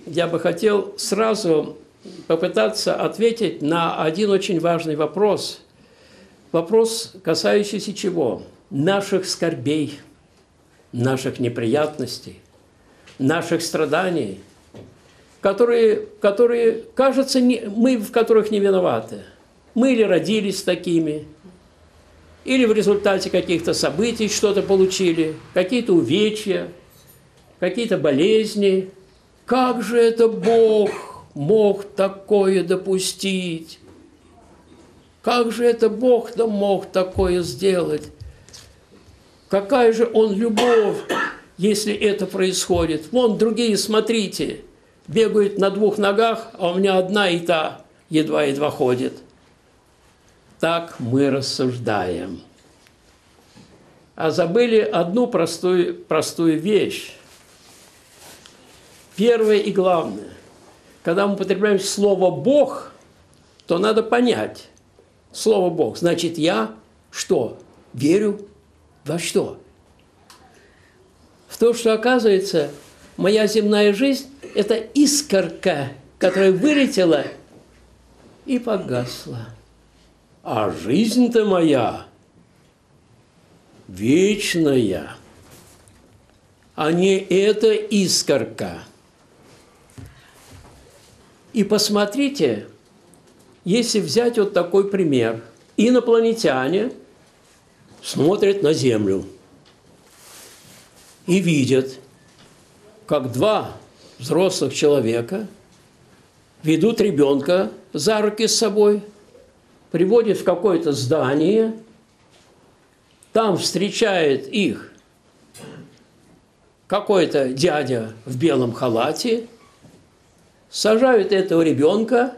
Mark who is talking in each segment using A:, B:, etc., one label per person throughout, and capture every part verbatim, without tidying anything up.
A: я бы хотел сразу попытаться ответить на один очень важный вопрос. Вопрос, касающийся чего? Наших скорбей, наших неприятностей, наших страданий, которые, которые кажется, не, мы в которых не виноваты. Мы или родились такими, или в результате каких-то событий что-то получили, какие-то увечья, какие-то болезни. Как же это Бог мог такое допустить? Как же это Бог да мог такое сделать? Какая же Он любовь, если это происходит? Вон другие, смотрите, бегают на двух ногах, а у меня одна и та едва-едва ходит. Так мы рассуждаем. А забыли одну простую, простую вещь. Первое и главное. Когда мы употребляем слово «Бог», то надо понять. Слово «Бог» значит я что? Верю во что? В то, что, оказывается, моя земная жизнь – это искорка, которая вылетела и погасла. А жизнь-то моя вечная, а не эта искорка. И посмотрите, если взять вот такой пример. Инопланетяне смотрят на Землю и видят, как два взрослых человека ведут ребенка за руки с собой, приводят в какое-то здание, там встречает их какой-то дядя в белом халате, сажают этого ребенка,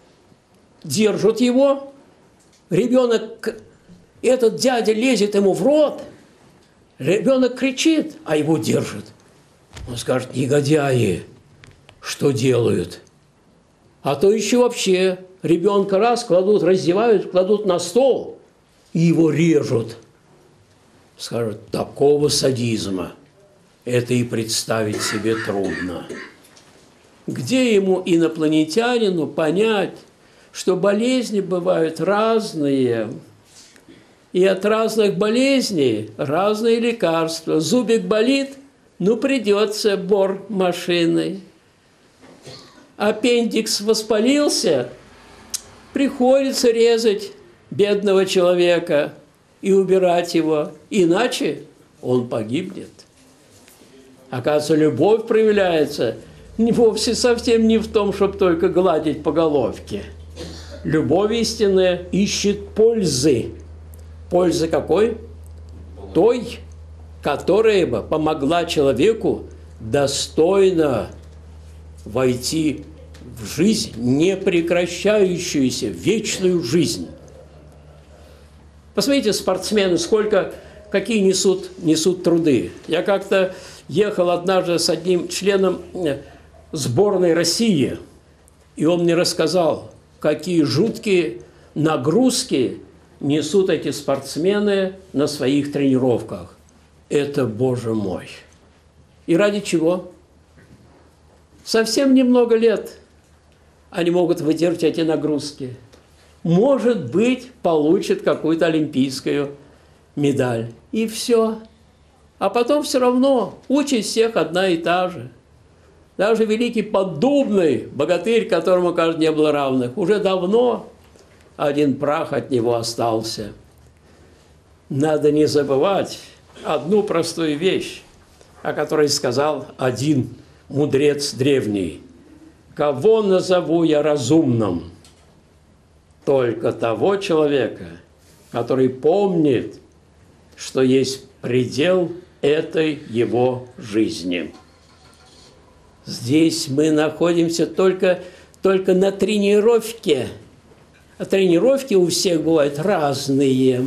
A: держат его, ребенок, этот дядя лезет ему в рот, ребенок кричит, а его держит. Он скажет: негодяи, что делают? А то еще вообще ребенка раз кладут, раздевают, кладут на стол и его режут. Скажут: такого садизма это и представить себе трудно. Где ему, инопланетянину, понять, что болезни бывают разные, и от разных болезней разные лекарства. Зубик болит, ну придется бор машиной. Аппендикс воспалился, приходится резать бедного человека и убирать его, иначе он погибнет. Оказывается, любовь проявляется вовсе совсем не в том, чтобы только гладить по головке. Любовь истинная ищет пользы. Пользы какой? Той, которая бы помогла человеку достойно войти в жизнь, не прекращающуюся, вечную жизнь. Посмотрите, спортсмены, сколько, какие несут, несут труды. Я как-то ехал однажды с одним членом сборной России, и он мне рассказал, какие жуткие нагрузки несут эти спортсмены на своих тренировках. Это, Боже мой! И ради чего? Совсем немного лет они могут выдержать эти нагрузки. Может быть, получат какую-то олимпийскую медаль. И все. А потом все равно участь всех одна и та же. Даже великий Поддубный, богатырь, которому, кажется, не было равных, уже давно один прах от него остался. Надо не забывать одну простую вещь, о которой сказал один мудрец древний. «Кого назову я разумным? Только того человека, который помнит, что есть предел этой его жизни». Здесь мы находимся только, только на тренировке. А тренировки у всех бывают разные.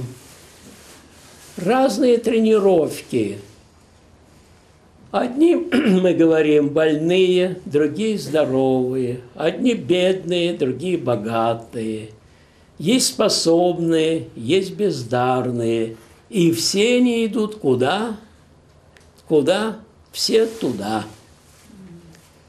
A: Разные тренировки. Одни, мы говорим, больные, другие здоровые. Одни бедные, другие богатые. Есть способные, есть бездарные. И все они идут куда? Куда? Все туда.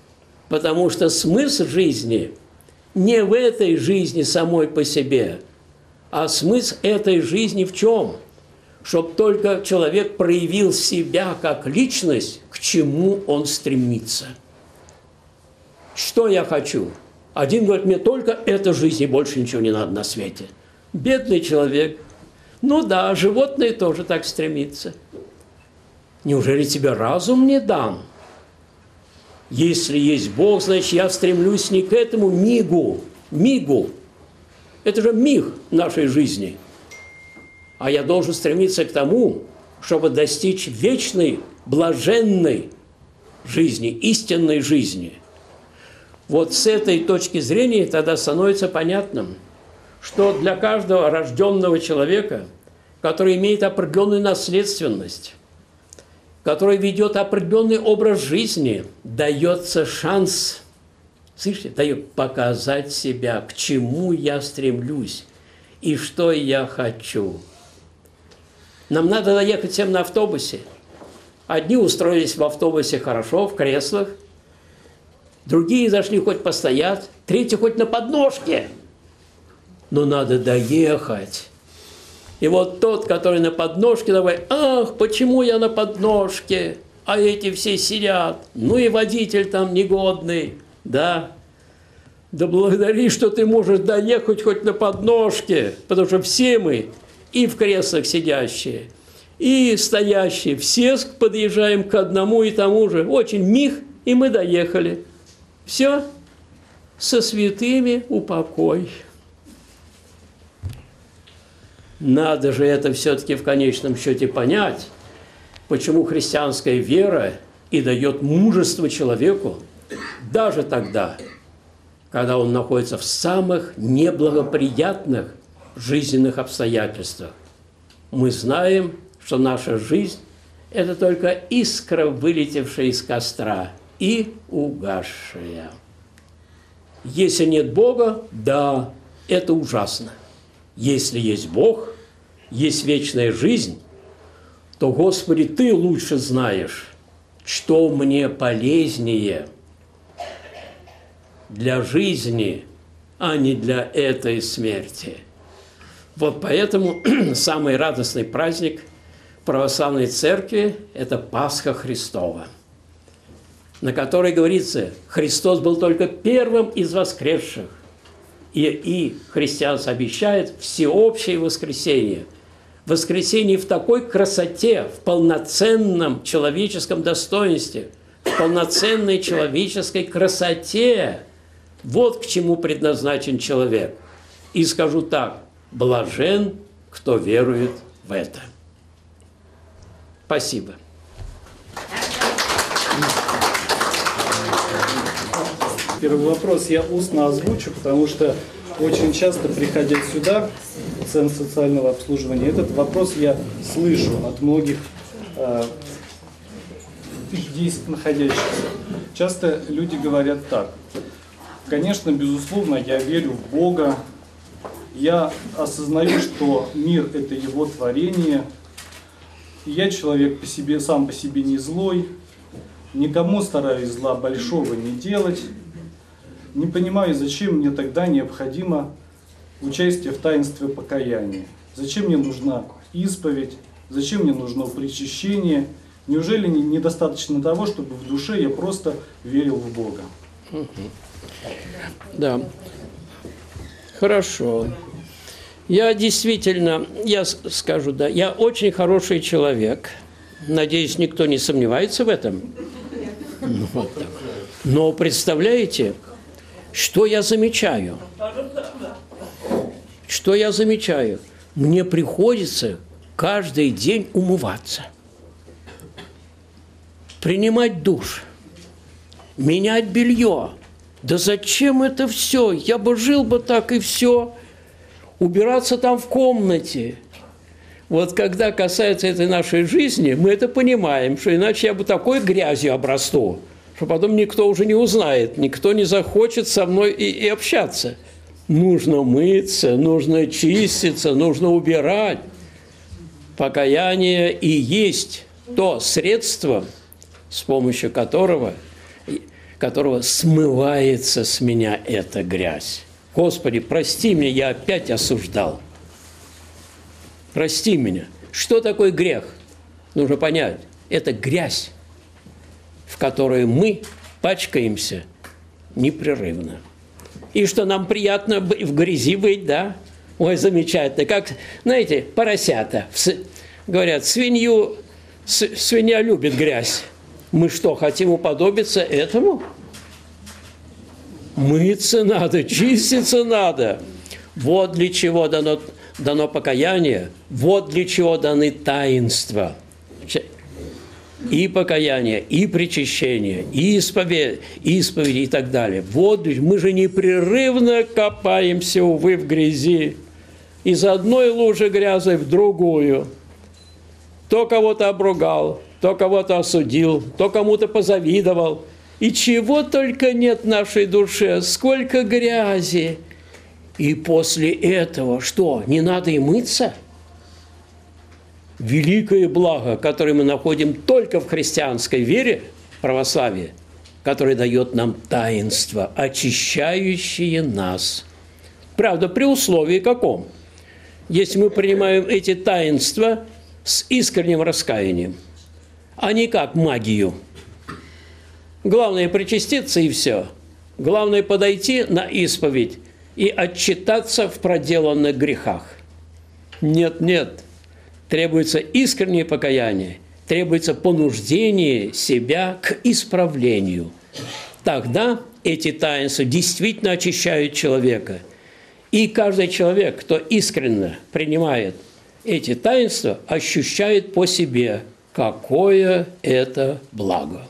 A: Потому что смысл жизни не в этой жизни самой по себе, а смысл этой жизни в чем? Чтобы только человек проявил себя как личность, к чему он стремится. Что я хочу? Один говорит, мне только эта жизнь, и больше ничего не надо на свете. Бедный человек. Ну да, животные тоже так стремятся. Неужели тебе разум не дан? Если есть Бог, значит, я стремлюсь не к этому мигу, мигу. Это же миг нашей жизни. А я должен стремиться к тому, чтобы достичь вечной, блаженной жизни, истинной жизни. Вот с этой точки зрения тогда становится понятным, что для каждого рожденного человека, который имеет определенную наследственность, который ведет определенный образ жизни, дается шанс, слышите, дает показать себя, к чему я стремлюсь и что я хочу. Нам надо доехать всем на автобусе. Одни устроились в автобусе хорошо, в креслах, другие зашли хоть постоят, третьи хоть на подножке. Но надо доехать. И вот тот, который на подножке, давай, ах, почему я на подножке, а эти все сидят, ну и водитель там негодный, да. Да благодари, что ты можешь доехать хоть на подножке, потому что все мы, и в креслах сидящие, и стоящие, все подъезжаем к одному и тому же. Очень миг, и мы доехали. Все, со святыми упокой. Надо же это все-таки в конечном счете понять, почему христианская вера и дает мужество человеку даже тогда, когда он находится в самых неблагоприятных жизненных обстоятельствах. Мы знаем, что наша жизнь – это только искра, вылетевшая из костра и угасшая. Если нет Бога, да, это ужасно. Если есть Бог, есть вечная жизнь, то, Господи, Ты лучше знаешь, что мне полезнее для жизни, а не для этой смерти. Вот поэтому самый радостный праздник православной церкви – это Пасха Христова, на которой говорится, Христос был только первым из воскресших. И, и христианство обещает всеобщее воскресение. Воскресение в такой красоте, в полноценном человеческом достоинстве, в полноценной человеческой красоте. Вот к чему предназначен человек. И скажу так, блажен, кто верует в это. Спасибо.
B: Первый вопрос я устно озвучу, потому что очень часто, приходя сюда, в Центр социального обслуживания, этот вопрос я слышу от многих э, здесь находящихся. Часто люди говорят так: конечно, безусловно, я верю в Бога, я осознаю, что мир – это Его творение, и я человек по себе, сам по себе не злой, никому стараюсь зла большого не делать. Не понимаю, зачем мне тогда необходимо участие в таинстве покаяния. Зачем мне нужна исповедь, зачем мне нужно причащение. Неужели недостаточно того, чтобы в душе я просто верил в Бога?
A: Да, хорошо. Я действительно, я скажу, да, я очень хороший человек. Надеюсь, никто не сомневается в этом. Ну, вот так. Но представляете, что я замечаю? Что я замечаю? Мне приходится каждый день умываться, принимать душ, менять белье. Да зачем это все? Я бы жил бы так и все. Убираться там в комнате. Вот когда касается этой нашей жизни, мы это понимаем, что иначе я бы такой грязью обрасту, что потом никто уже не узнает, никто не захочет со мной и, и общаться. Нужно мыться, нужно чиститься, нужно убирать. Покаяние и есть то средство, с помощью которого которого смывается с меня эта грязь. Господи, прости меня, я опять осуждал. Прости меня. Что такое грех? Нужно понять. Это грязь, в которой мы пачкаемся непрерывно. И что нам приятно в грязи быть, да? Ой, замечательно. Как, знаете, поросята. Говорят, свинью, свинья любит грязь. Мы что, хотим уподобиться этому? Мыться надо, чиститься надо. Вот для чего дано, дано покаяние, вот для чего даны таинства. И покаяние, и причащение, и исповедь, исповеди и так далее. Вот мы же непрерывно копаемся, увы, в грязи. Из одной лужи грязи в другую. То кого-то обругал, то кого-то осудил, то кому-то позавидовал. И чего только нет в нашей душе, сколько грязи. И после этого что, не надо и мыться? Великое благо, которое мы находим только в христианской вере, православии, которое дает нам таинство, очищающее нас. Правда, при условии каком? Если мы принимаем эти таинства с искренним раскаянием, а не как магию. Главное причаститься и все. Главное подойти на исповедь и отчитаться в проделанных грехах. Нет, нет. Требуется искреннее покаяние, требуется понуждение себя к исправлению. Тогда эти таинства действительно очищают человека. И каждый человек, кто искренне принимает эти таинства, ощущает по себе, какое это благо.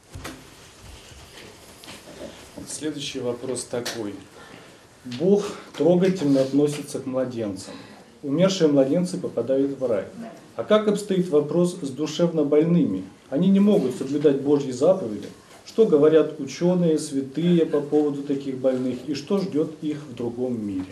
B: Следующий вопрос такой. Бог трогательно относится к младенцам. Умершие младенцы попадают в рай. А как обстоит вопрос с душевно больными? Они не могут соблюдать Божьи заповеди. Что говорят ученые, святые по поводу таких больных? И что ждет их в другом мире?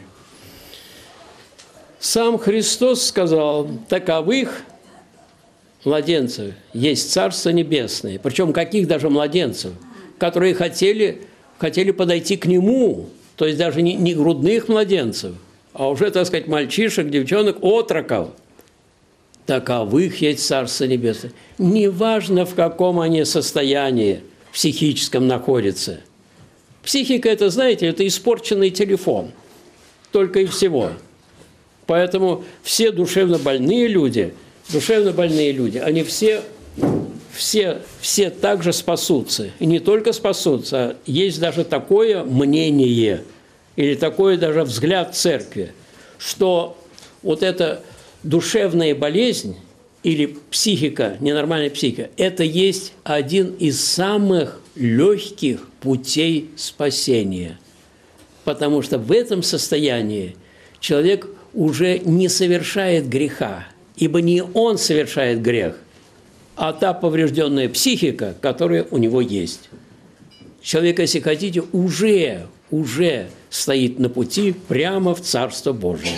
A: Сам Христос сказал, таковых младенцев есть Царство Небесное. Причем каких даже младенцев? Которые хотели, хотели подойти к Нему. То есть даже не, не грудных младенцев, а уже, так сказать, мальчишек, девчонок, отроков. Таковых есть Царство Небесное. Неважно, в каком они состоянии психическом находятся. Психика, это, знаете, это испорченный телефон. Только и всего. Поэтому все душевно больные люди, душевно больные люди, они все, все, все также спасутся. И не только спасутся, а есть даже такое мнение, или такой даже взгляд церкви, что вот эта душевная болезнь или психика, ненормальная психика, это есть один из самых легких путей спасения. Потому что в этом состоянии человек уже не совершает греха, ибо не он совершает грех, а та поврежденная психика, которая у него есть. Человек, если хотите, уже, уже стоит на пути прямо в Царство Божие.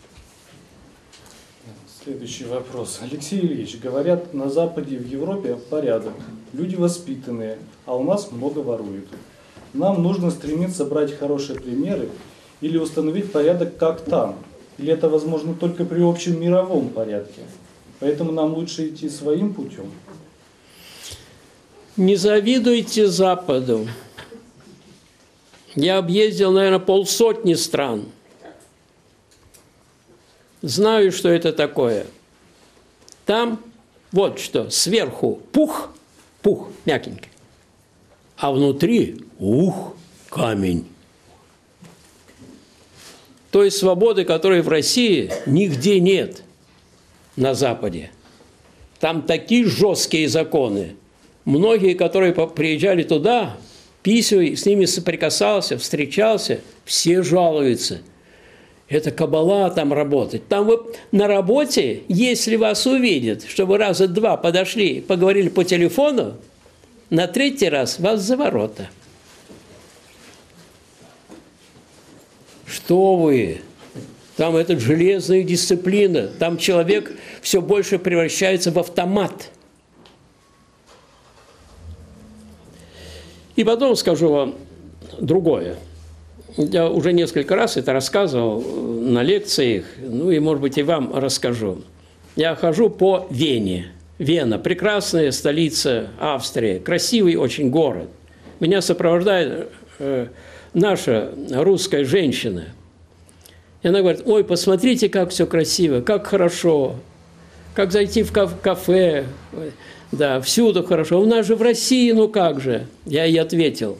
B: Следующий вопрос. Алексей Ильич, говорят, на Западе, в Европе порядок. Люди воспитанные, а у нас много воруют. Нам нужно стремиться брать хорошие примеры или установить порядок, как там. Или это возможно только при общем мировом порядке? Поэтому нам лучше идти своим путем?
A: Не завидуйте Западу. Я объездил, наверное, полсотни стран. Знаю, что это такое. Там вот что, сверху пух, пух мягенький, а внутри ух, камень. Той свободы, которой в России нигде нет на Западе. Там такие жесткие законы. Многие, которые приезжали туда, писью, с ними соприкасался, встречался, все жалуются. Это кабала там работать. Там вы на работе, если вас увидят, что вы раза два подошли, поговорили по телефону, на третий раз вас за ворота. Что вы? Там это железная дисциплина. Там человек все больше превращается в автомат. И потом скажу вам другое. Я уже несколько раз это рассказывал на лекциях, ну и, может быть, и вам расскажу. Я хожу по Вене. Вена – прекрасная столица Австрии, красивый очень город. Меня сопровождает э, наша русская женщина. И она говорит: ой, посмотрите, как все красиво, как хорошо, как зайти в кафе, да, всюду хорошо. У нас же в России, ну как же? Я ей ответил: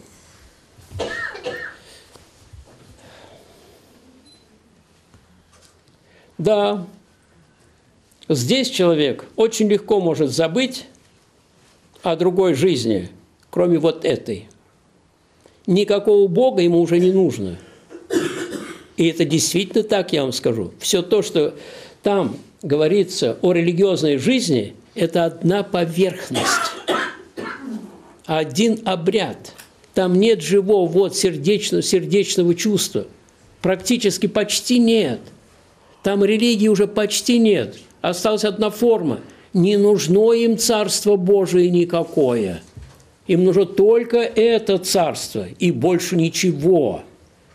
A: да, здесь человек очень легко может забыть о другой жизни, кроме вот этой. Никакого Бога ему уже не нужно. И это действительно так, я вам скажу. Все то, что там говорится о религиозной жизни, это одна поверхность, один обряд. Там нет живого вот, сердечного, сердечного чувства. Практически почти нет. Там религии уже почти нет. Осталась одна форма. Не нужно им Царство Божие никакое. Им нужно только это царство и больше ничего.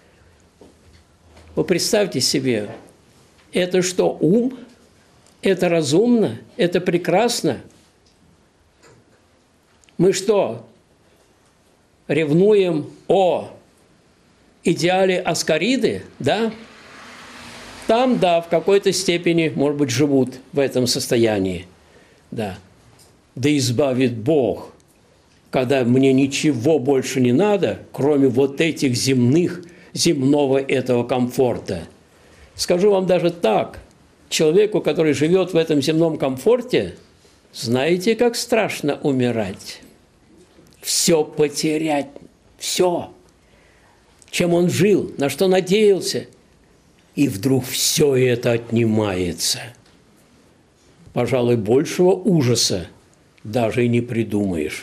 A: Вы представьте себе, это что, ум? Это разумно? Это прекрасно? Мы что, ревнуем о идеале Аскариды, да? Там, да, в какой-то степени, может быть, живут в этом состоянии, да. Да избавит Бог, когда мне ничего больше не надо, кроме вот этих земных, земного этого комфорта. Скажу вам даже так, человеку, который живет в этом земном комфорте, знаете, как страшно умирать? Все потерять, все, чем он жил, на что надеялся, и вдруг все это отнимается. Пожалуй, большего ужаса даже и не придумаешь.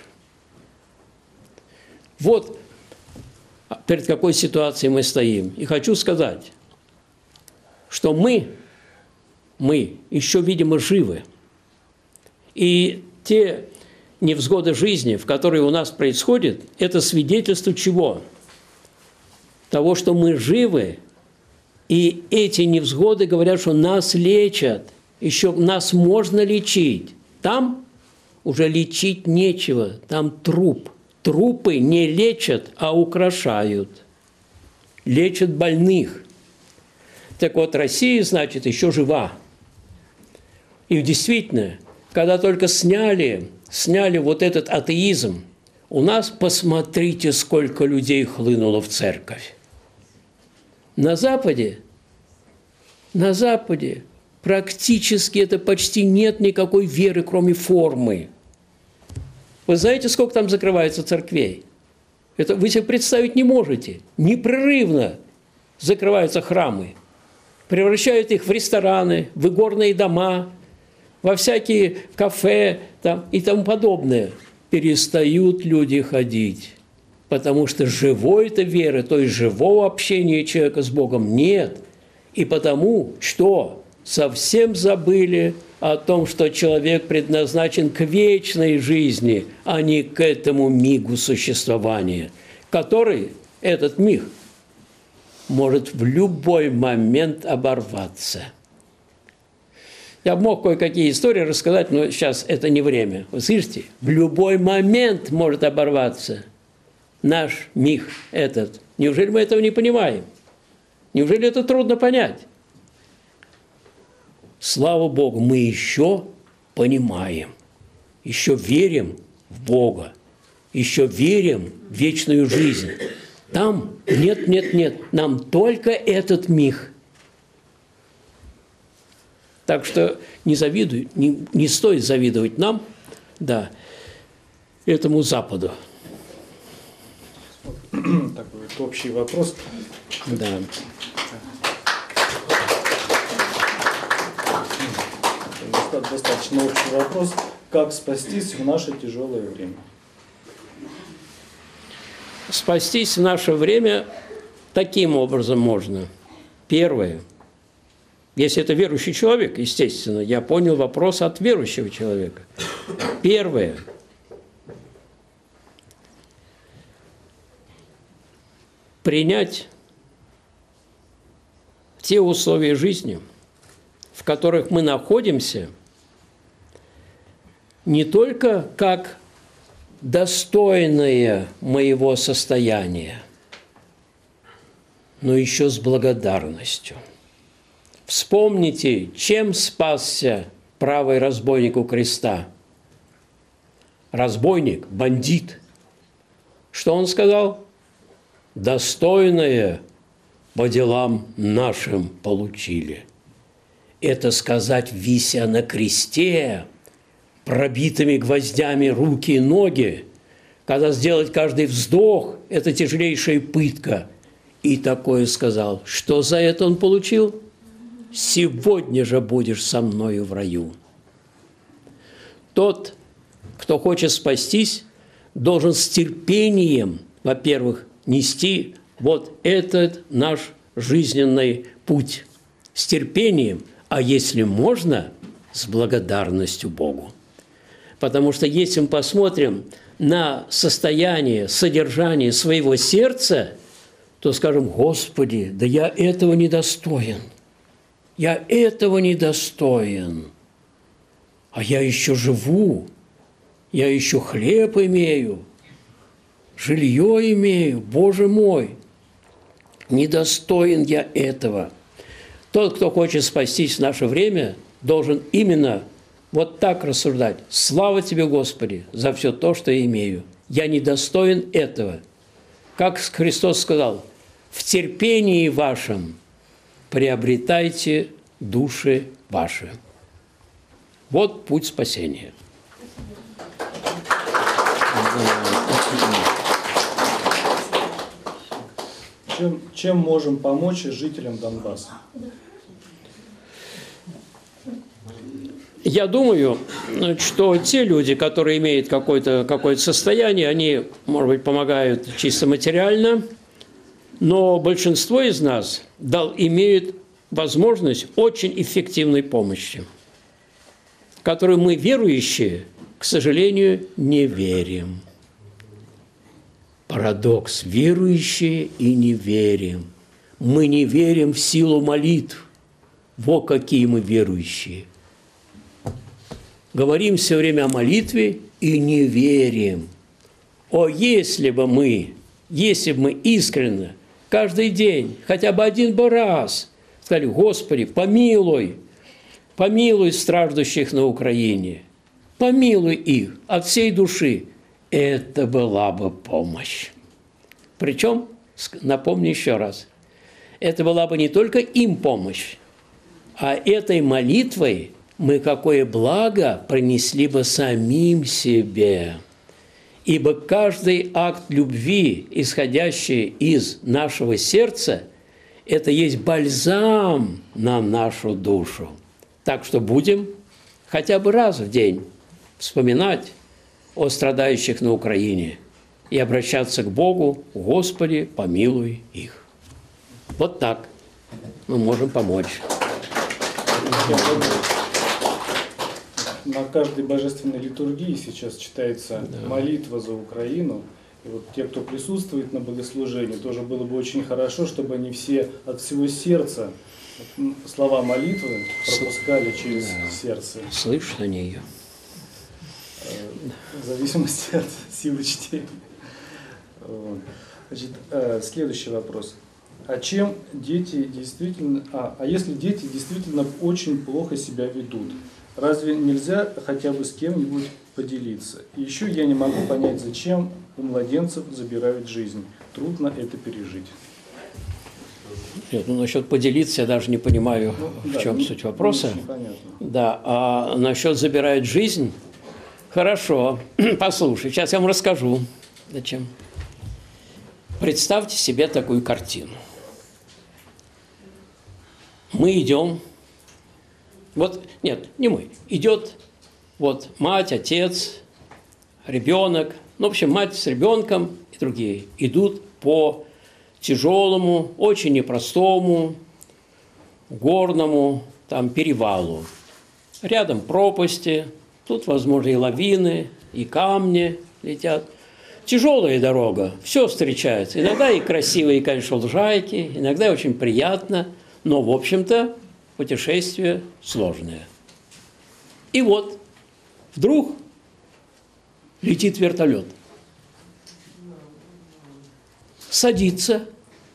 A: Вот перед какой ситуацией мы стоим. И хочу сказать, что мы, мы еще, видимо, живы. И те невзгоды жизни, в которые у нас происходят, это свидетельство чего? Того, что мы живы, и эти невзгоды говорят, что нас лечат, еще нас можно лечить. Там уже лечить нечего, там труп. Трупы не лечат, а украшают. Лечат больных. Так вот, Россия, значит, еще жива. И действительно, когда только сняли, сняли вот этот атеизм, у нас, посмотрите, сколько людей хлынуло в церковь. На Западе, на Западе практически это почти нет никакой веры, кроме формы. Вы знаете, сколько там закрывается церквей? Это вы себе представить не можете. Непрерывно закрываются храмы. Превращают их в рестораны, в игорные дома, во всякие кафе там, и тому подобное. Перестают люди ходить. Потому что живой-то веры, то есть живого общения человека с Богом нет. И потому, что совсем забыли о том, что человек предназначен к вечной жизни, а не к этому мигу существования, который, этот миг, может в любой момент оборваться. Я мог кое-какие истории рассказать, но сейчас это не время. Вы слышите? В любой момент может оборваться наш миг этот. Неужели мы этого не понимаем? Неужели это трудно понять? Слава Богу, мы еще понимаем, еще верим в Бога, еще верим в вечную жизнь. Там нет, нет, нет, нам только этот миг. Так что не завидуй, не, не стоит завидовать нам, да, этому Западу.
B: Такой вот общий вопрос.
A: Да.
B: Достаточно общий вопрос. Как спастись в наше тяжелое время?
A: Спастись в наше время таким образом можно. Первое. Если это верующий человек, естественно, я понял вопрос от верующего человека. Первое. принять те условия жизни, в которых мы находимся, не только как достойное моего состояния, но еще с благодарностью. Вспомните, чем спасся правый разбойник у креста. Разбойник, бандит. Что он сказал? Достойное по делам нашим получили. Это сказать, вися на кресте, пробитыми гвоздями руки и ноги, когда сделать каждый вздох – это тяжелейшая пытка. И такое сказал. Что за это он получил? Сегодня же будешь со мною в раю. Тот, кто хочет спастись, должен с терпением, во-первых, нести вот этот наш жизненный путь. С терпением, а если можно, с благодарностью Богу. Потому что если мы посмотрим на состояние, содержание своего сердца, то скажем: Господи, да я этого не достоин. Я этого не достоин. А я еще живу, я еще хлеб имею, жилье имею, Боже мой, недостоин я этого. Тот, кто хочет спастись в наше время, должен именно вот так рассуждать. Слава Тебе, Господи, за все то, что я имею. Я недостоин этого. Как Христос сказал: в терпении вашем приобретайте души ваши. Вот путь спасения.
B: Чем, чем можем помочь жителям Донбасса?
A: Я думаю, что те люди, которые имеют какое-то какое-то состояние, они, может быть, помогают чисто материально, но большинство из нас дал, имеют возможность очень эффективной помощи, которую мы, верующие, к сожалению, не верим. Парадокс. Верующие и не верим. Мы не верим в силу молитв. Во какие мы верующие. Говорим все время о молитве и не верим. О, если бы мы, если бы мы искренне каждый день, хотя бы один бы раз сказали: Господи, помилуй, помилуй страждущих на Украине, помилуй их от всей души, это была бы помощь. Причем, напомню еще раз, это была бы не только им помощь, а этой молитвой мы какое благо принесли бы самим себе. Ибо каждый акт любви, исходящий из нашего сердца, это есть бальзам на нашу душу. Так что будем хотя бы раз в день вспоминать о страдающих на Украине и обращаться к Богу: Господи, помилуй их. Вот так мы можем помочь.
B: На каждой божественной литургии сейчас читается да. молитва за Украину. И вот те, кто присутствует на богослужении, тоже было бы очень хорошо, чтобы они все от всего сердца слова молитвы пропускали через да. сердце.
A: Слышат они ее.
B: В зависимости от силы чтения. Значит, следующий вопрос. А чем дети действительно... А, а если дети действительно очень плохо себя ведут, разве нельзя хотя бы с кем-нибудь поделиться? И еще я не могу понять, зачем у младенцев забирают жизнь. Трудно это пережить.
A: Нет, ну насчет поделиться я даже не понимаю, ну, в да, чем не, суть вопроса. Да, а насчет забирают жизнь... Хорошо, послушай, сейчас я вам расскажу. Зачем? Представьте себе такую картину. Мы идем, вот, нет, не мы, идет вот мать, отец, ребенок, ну, в общем, мать с ребенком и другие идут по тяжелому, очень непростому, горному там перевалу. Рядом пропасти. Тут, возможно, и лавины, и камни летят. тяжелая дорога, все встречается. Иногда и красивые, конечно, лужайки, иногда очень приятно, но, в общем-то, путешествие сложное. И вот вдруг летит вертолет. Садится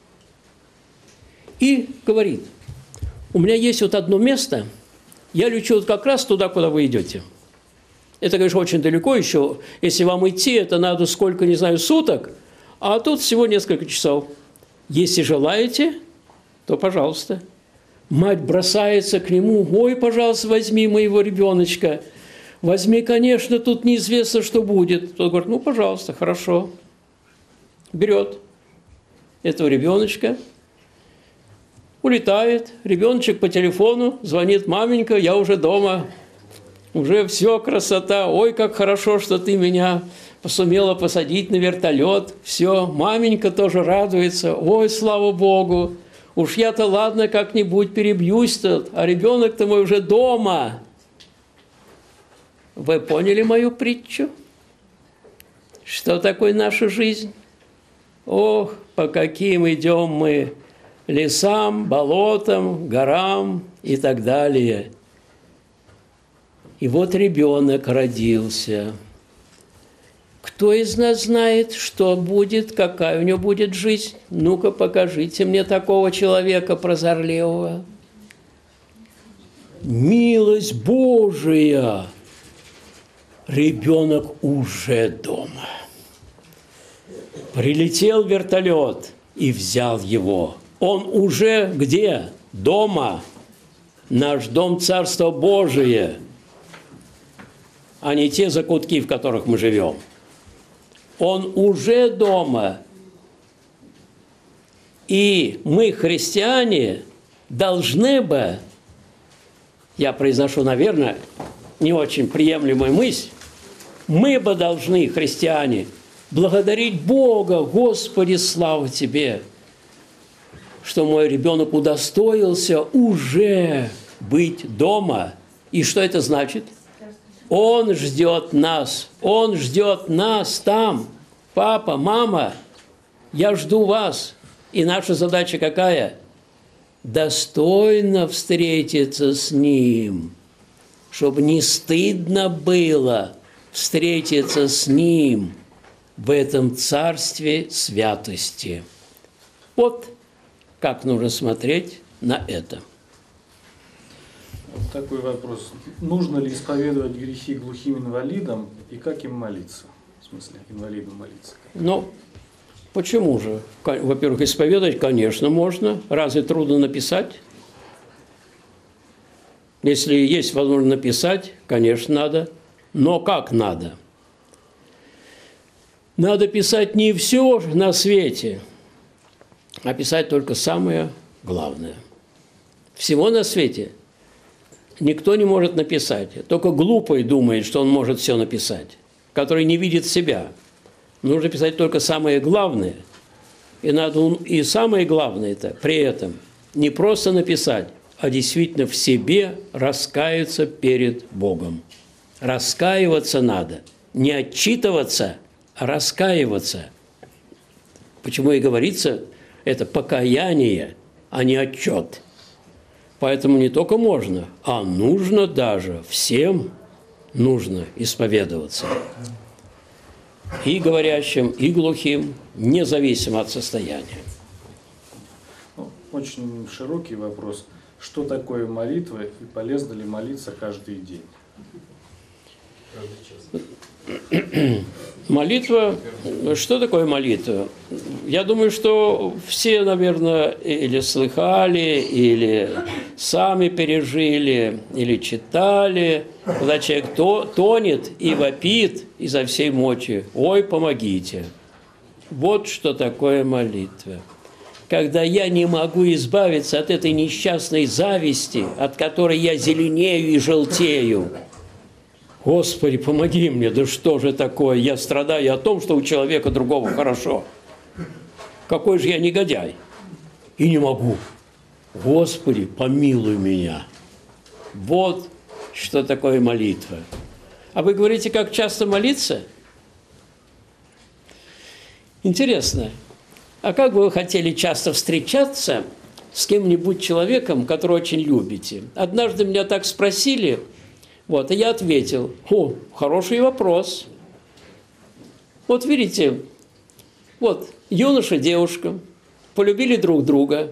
A: и говорит: у меня есть вот одно место, я лечу вот как раз туда, куда вы идете. Это, конечно, очень далеко еще. Если вам идти, это надо сколько, не знаю, суток, а тут всего несколько часов. Если желаете, то пожалуйста. Мать бросается к нему: ой, пожалуйста, возьми моего ребеночка. Возьми, конечно, тут неизвестно, что будет. Тот говорит: ну, пожалуйста, хорошо. Берет этого ребеночка, улетает. Ребеночек по телефону звонит: маменька, я уже дома. Уже все, красота. Ой, как хорошо, что ты меня сумела посадить на вертолет. Все, маменька тоже радуется. Ой, слава Богу. Уж я-то ладно, как-нибудь перебьюсь тут, а ребенок-то мой уже дома. Вы поняли мою притчу? Что такое наша жизнь? Ох, по каким идем мы лесам, болотам, горам и так далее. И вот ребенок родился. Кто из нас знает, что будет, какая у него будет жизнь? Ну-ка, покажите мне такого человека прозорливого. Милость Божия! Ребенок уже дома. Прилетел вертолет и взял его. Он уже где? Дома. Наш дом Царство Божие, а не те закутки, в которых мы живем. Он уже дома. И мы, христиане, должны бы, я произношу, наверное, не очень приемлемую мысль, мы бы должны, христиане, благодарить Бога: Господи, слава Тебе, что мой ребенок удостоился уже быть дома. И что это значит? Он ждет нас, Он ждет нас там. Папа, мама, я жду вас. И наша задача какая? Достойно встретиться с Ним, чтобы не стыдно было встретиться с Ним в этом царстве святости. Вот как нужно смотреть на это.
B: Такой вопрос. Нужно ли исповедовать грехи глухим инвалидам и как им молиться? В смысле, инвалидам молиться?
A: Ну, почему же? Во-первых, исповедовать, конечно, можно. Разве трудно написать? Если есть возможность написать, конечно, надо. Но как надо? Надо писать не все на свете, а писать только самое главное. Всего на свете никто не может написать. Только глупый думает, что он может все написать, который не видит себя. Нужно писать только самое главное. И, надо, и самое главное это при этом не просто написать, а действительно в себе раскаяться перед Богом. Раскаиваться надо. Не отчитываться, а раскаиваться. Почему и говорится, это покаяние, а не отчет. Поэтому не только можно, а нужно даже, всем нужно исповедоваться. И говорящим, и глухим, независимо от состояния.
B: Очень широкий вопрос. Что такое молитва и полезно ли молиться каждый день?
A: Молитва, что такое молитва? Я думаю, что все, наверное, или слыхали, или сами пережили, или читали, когда человек тонет и вопит изо всей мочи: «Ой, помогите!» Вот что такое молитва. Когда я не могу избавиться от этой несчастной зависти, от которой я зеленею и желтею. Господи, помоги мне, да что же такое? Я страдаю о том, что у человека другого хорошо. Какой же я негодяй. И не могу. Господи, помилуй меня. Вот что такое молитва. А вы говорите, как часто молиться? Интересно, а как бы вы хотели часто встречаться с кем-нибудь человеком, которого очень любите? Однажды меня так спросили, вот, и я ответил: о, хороший вопрос. Вот видите, вот юноша, девушка полюбили друг друга,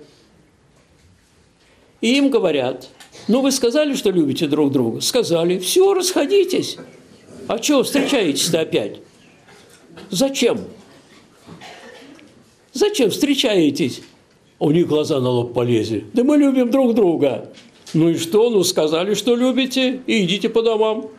A: и им говорят: ну, вы сказали, что любите друг друга? Сказали. Все, расходитесь. А чего встречаетесь-то опять? Зачем? Зачем встречаетесь? У них глаза на лоб полезли. Да мы любим друг друга. Ну и что? Ну, сказали, что любите, и идите по домам.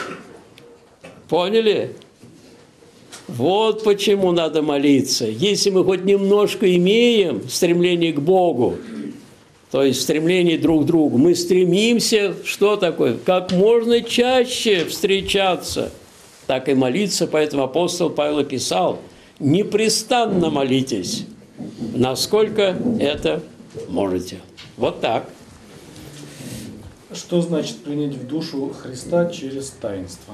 A: Поняли? Вот почему надо молиться. Если мы хоть немножко имеем стремление к Богу, то есть стремление друг к другу, мы стремимся, что такое? Как можно чаще встречаться, так и молиться. Поэтому апостол Павел писал: непрестанно молитесь, насколько это можете. Вот так.
B: Что значит принять в душу Христа через таинство?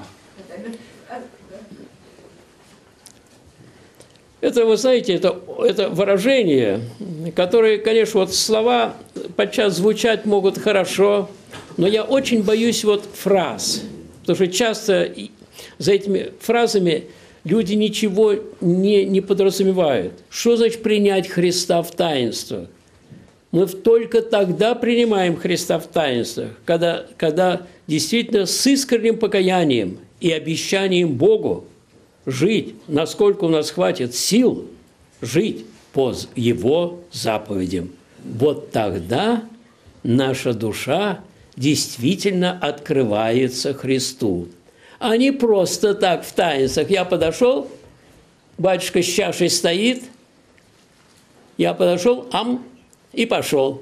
A: Это, вы знаете, это, это выражение, которые, конечно, вот слова подчас звучать могут хорошо, но я очень боюсь вот фраз, потому что часто за этими фразами люди ничего не, не подразумевают. Что значит принять Христа в таинствах? Мы только тогда принимаем Христа в таинствах, когда, когда действительно с искренним покаянием и обещанием Богу жить, насколько у нас хватит сил жить по Его заповедям. Вот тогда наша душа действительно открывается Христу. А не просто так в таинствах. Я подошел, батюшка с чашей стоит, я подошел, ам, и пошел.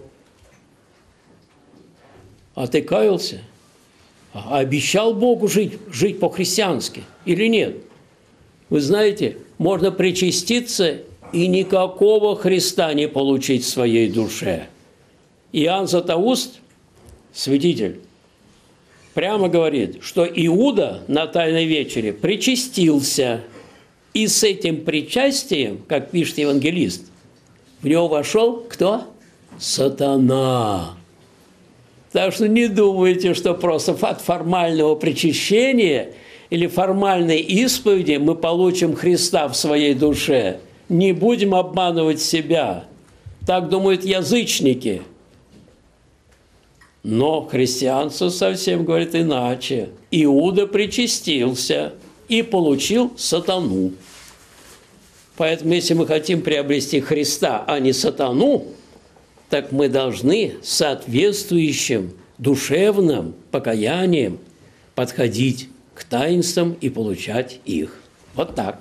A: А ты каялся? А обещал Богу жить, жить по-христиански или нет? Вы знаете, можно причаститься и никакого Христа не получить в своей душе. Иоанн Златоуст, святитель, прямо говорит, что Иуда на Тайной вечере причастился, и с этим причастием, как пишет евангелист, в него вошел кто? Сатана. Так что не думайте, что просто от формального причащения или формальной исповеди мы получим Христа в своей душе. Не будем обманывать себя. Так думают язычники. Но христианство совсем говорит иначе. Иуда причастился и получил сатану. Поэтому, если мы хотим приобрести Христа, а не сатану, так мы должны соответствующим душевным покаянием подходить к таинствам и получать их. Вот так.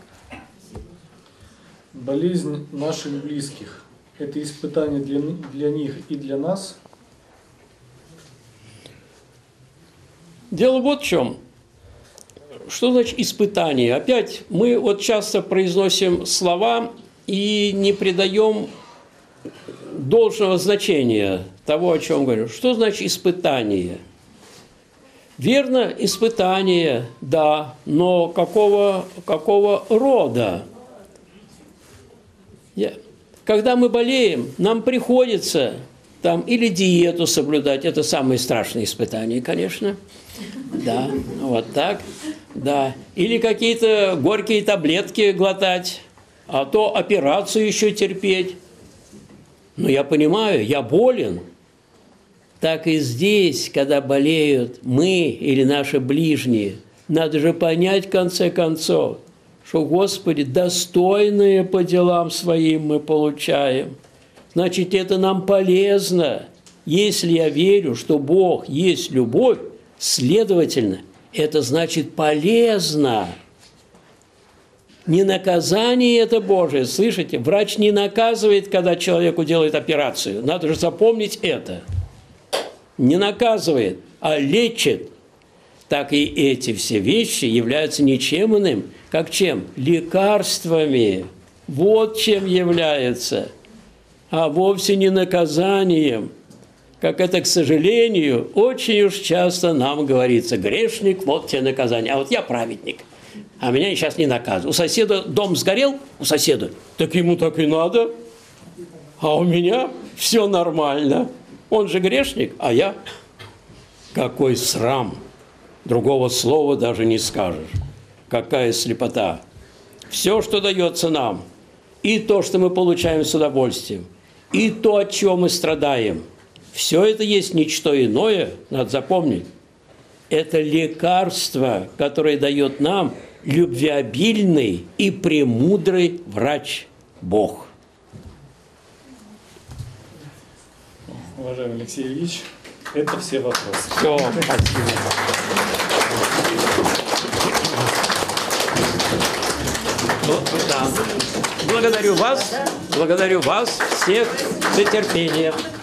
B: Болезнь наших близких – это испытание для, для них и для нас?
A: Дело вот в чем. Что значит испытание? Опять мы вот часто произносим слова и не придаем должного значения того, о чем говорю. Что значит испытание? Верно, испытание, да, но какого, какого рода? Когда мы болеем, нам приходится там или диету соблюдать, это самые страшные испытания, конечно, да, вот так, да, или какие-то горькие таблетки глотать, а то операцию еще терпеть. Но я понимаю, я болен. Так и здесь, когда болеют мы или наши ближние, надо же понять в конце концов, что, Господи, достойные по делам своим мы получаем. Значит, это нам полезно. Если я верю, что Бог есть любовь, следовательно, это значит полезно. Не наказание это Божие, слышите? Врач не наказывает, когда человеку делает операцию. Надо же запомнить это. Не наказывает, а лечит. Так и эти все вещи являются ничем иным, как чем? Лекарствами. Вот чем являются. А вовсе не наказанием. Как это, к сожалению, очень уж часто нам говорится. Грешник, вот тебе наказание. А вот я праведник. а меня сейчас не наказывают. У соседа дом сгорел, у соседа, так ему так и надо. А у меня все нормально. Он же грешник, а я... Какой срам! Другого слова даже не скажешь. Какая слепота! Все, что дается нам, и то, что мы получаем с удовольствием, и то, от чего мы страдаем, все это есть ничто иное, надо запомнить. Это лекарство, которое дает нам любвеобильный и премудрый врач Бог.
B: Уважаемый Алексей Ильич, это все вопросы.
A: Все, спасибо. Да. Благодарю вас, благодарю вас всех за терпение.